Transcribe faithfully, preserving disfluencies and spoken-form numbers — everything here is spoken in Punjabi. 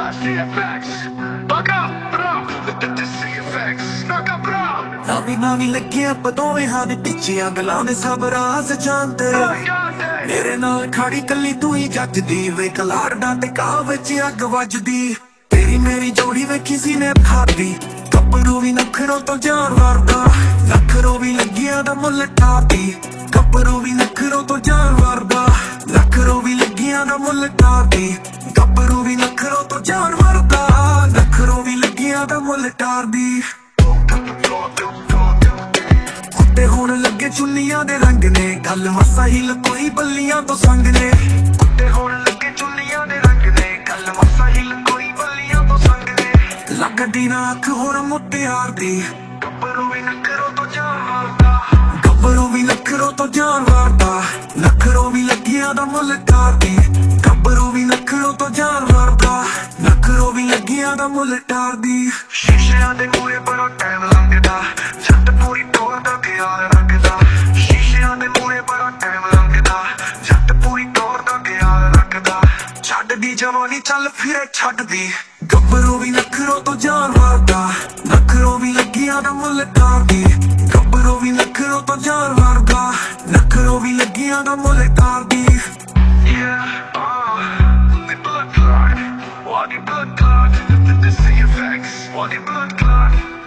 C F X, knock out, bro. C F X, knock out, bro. ਨਾਵੀਂ ਨਾਵੀਂ ਲੱਗਿਆ ਪਦੋਵੇਂ ਹਾਂ ਦੇ ਪਿੱਛੇ ਅਗਲਾਂ ਦੇ ਸਭ ਰਾਜ਼ ਜਾਣਦੇ ਮੇਰੇ ਨਾਲ ਖੜੀ ਕੱਲੀ ਤੂੰ ਹੀ ਜੱਜਦੀ ਵੇ ਕਲਾਰਡਾ ਤੇ ਕਾਹ ਵਿੱਚ ਅੱਗ ਵੱਜਦੀ ਤੇਰੀ ਮੇਰੀ ਜੋੜੀ ਵੇਖੀ ਸੀ ਨੇ ਖਾਦੀ ਗੱਭਰੂ ਵੀ ਨਖਰੋਂ ਤੋਂ ਜਾਨ ਵਰਦਾ ਲੱਖਰੋਂ ਵੀ ਲੱਗਿਆ ਦਾ ਮੁੱਲ ਟਾਰਦੀ ਗੱਭਰੂ ਵੀ ਨਖਰੋਂ ਤੋਂ ਜਾਨ ਵਰਦਾ ਲੱਖਰੋਂ ਵੀ ਲੱਗਿਆ ਦਾ ਮੁੱਲ ਟਾਰਦੀ ਗੱਭਰੂ ਵੀ ਨਖਰੋਂ ਤੋਂ ਜਾਨ ਵਰਦਾ ਲੱਖਰੋਂ ਵੀ ਲੱਗਿਆ ਦਾ ਮੁੱਲ ਟਾਰਦੀ ਤੇ ਹੁਣ ਲੱਗੇ ਚੁੰਨੀਆਂ ਦੇ ਰੰਗ ਨੇ ਗੱਲ ਮਸਾ ਹੀ ਲਕੋਈ ਬੱਲੀਆਂ ਤੋਂ ਸੰਗ ਨੇ ਤੇ ਹੁਣ ਲੱਗੇ ਚੁੰਨੀਆਂ ਦੇ ਰੰਗ ਨੇ ਗੱਲ ਮਸਾ ਹੀ ਲਕੋਈ ਬੱਲੀਆਂ ਤੋਂ ਸੰਗ ਨੇ ਲੱਗਦੀ ਨਾ ਅੱਖ ਹੋਰ ਮੁੱਟਿਆਰ ਦੀ ਗੱਭਰੂ ਵੀ ਨਖਰੋਂ ਤੋਂ ਜਾਨ ਵਾਰਦਾ ਗੱਭਰੂ ਵੀ ਨਖਰੋਂ ਤੋਂ ਜਾਨ ਵਾਰਦਾ ਨਖਰੋਂ ਵੀ ਲੱਗਿਆ ਦਾ ਮੁੱਲ ਟਾਰਦੀ ਗੱਭਰੂ ਵੀ ਨਖਰੋਂ ਤੋਂ ਜਾਨ ਵਾਰਦਾ ਨਖਰੋਂ ਵੀ ਲੱਗਿਆ ਦਾ ਮੁੱਲ ਟਾਰਦੀ ਸ਼ੀਸ਼ਿਆਂ ਦੇ ਮੂਹਰੇ ਬੜਾ ਟਾਈਮ ਲੰਘਦਾ ਛੱਟ ਪੂਰੀ ਟੋਰ ਦਾ ਖਿਆਲ ਰੱਖਦਾ ਸ਼ੀਸ਼ਿਆਂ ਦੇ ਮੂਹਰੇ ਬੜਾ ਟਾਈਮ ਲੰਘਦਾ ਛੱਟ ਪੂਰੀ ਟੋਰ ਦਾ ਖਿਆਲ ਰੱਖਦਾ ਛੱਡਦੀ ਜਵਾਨੀ ਚੱਲ ਫਿਰੇ ਛੱਡਦੀ ਗੱਭਰੂ ਵੀ ਨਖਰੋਂ ਤੋਂ ਜਾਨ ਵਾਰਦਾ ਨਖਰੋਂ ਵੀ ਲੱਗਿਆ ਦਾ ਮੁੱਲ ਟਾਰਦੀ ਗੱਭਰੂ ਵੀ ਨਖਰੋਂ ਤੋਂ ਜਾਨ ਵਾਰਦਾ ਨਖਰੋਂ ਵੀ ਲੱਗਿਆ ਦਾ ਮੁੱਲ ਟਾਰਦੀ Yeah, uh, the blood clot, what the blood clot, the C F X, what the blood clot.